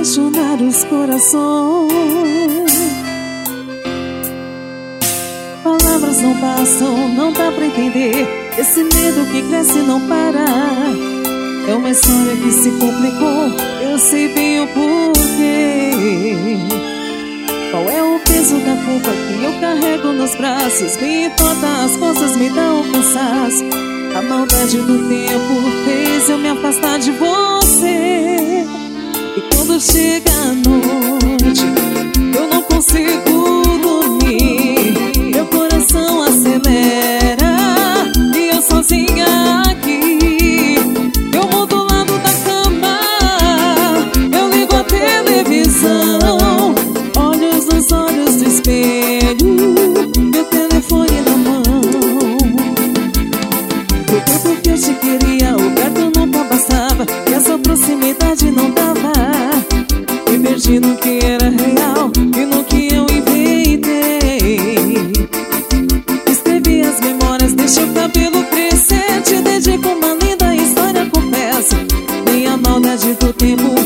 apaixonar os corações. Palavras não passam, não dá pra entender. Esse medo que cresce e não para. É uma história que se complicou, eu sei bem o porquê. Qual é o peso da culpa que eu carrego nos braços? Me todas as forças me dão um cansaço. A maldade do tempo fez eu me afastar de você. E quando chega a noite, eu não consigo dormir. Meu coração acelera e eu sozinha aqui. Eu mudo o lado da cama, eu ligo a televisão, olhos nos olhos do espelho, meu telefone na mão. Do tanto que eu te queria, o perto nunca bastava, e essa proximidade não dava. Me perdi no que era real e no que eu inventei. Escrevi as memórias, deixei o cabelo crescer, te dedico uma linda história, confesso. Nem a maldade do tempo